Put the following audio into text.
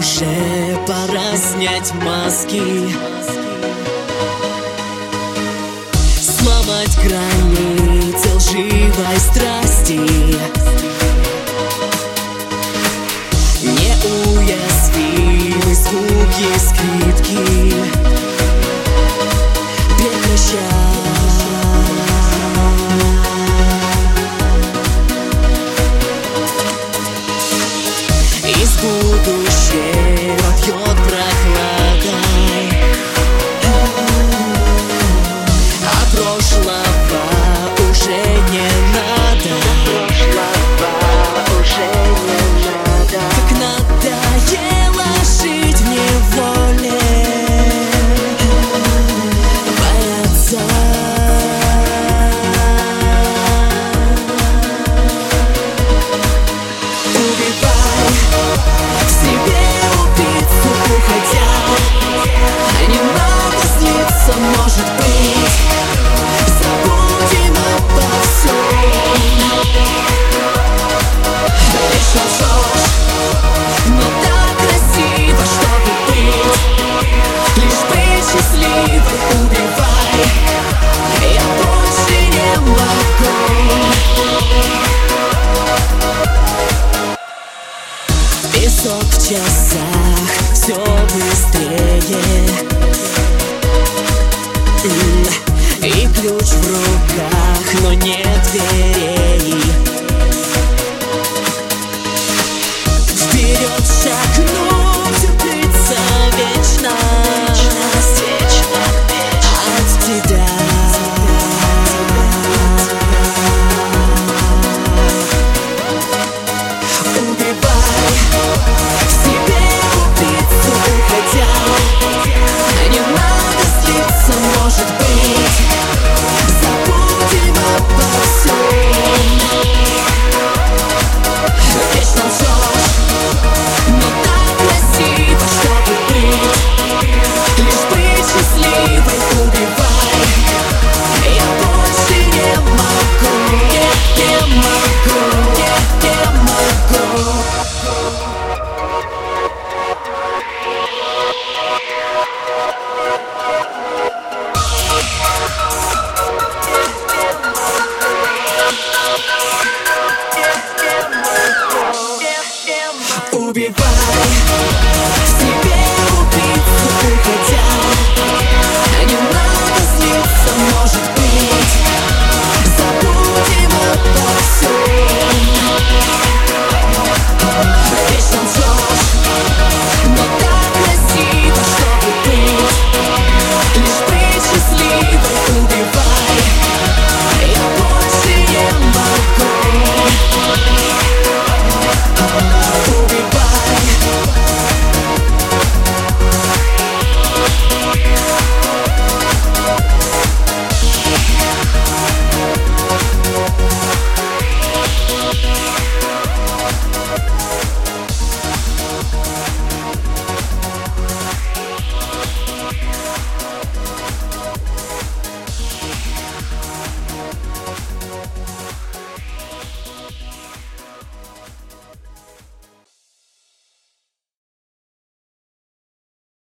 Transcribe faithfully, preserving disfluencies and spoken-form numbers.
Уже пора снять маски, сломать границы лживой страсти, неуязвимы звуки скрипки. Прекращай. Из будущего пьет прохладой, а прошлого уже не надо. Прошлого уже не надо. Как надоело жить в неволе, бояться. Убивай в себе убийцу, уходя. Немного снится, может быть. Забудем обо всем. Вечно лжешь, но так красиво, чтобы быть, лишь быть счастливой. Убивай, я больше не могу. Песок в часах, все быстрее, и ключ в руках, но нет дверей. Вперед шагнуть, укрыться вечно от тебя. Убивай в себе убийцу, уходя. Не надо слиться, может быть. Забудем обо всем. Вечно лжешь, но так красиво, чтобы быть, лишь быть счастливой. Убивай, я больше не могу, не, не могу, не, не могу. Убивай в себе убийцу, уходя. Не надо слиться, может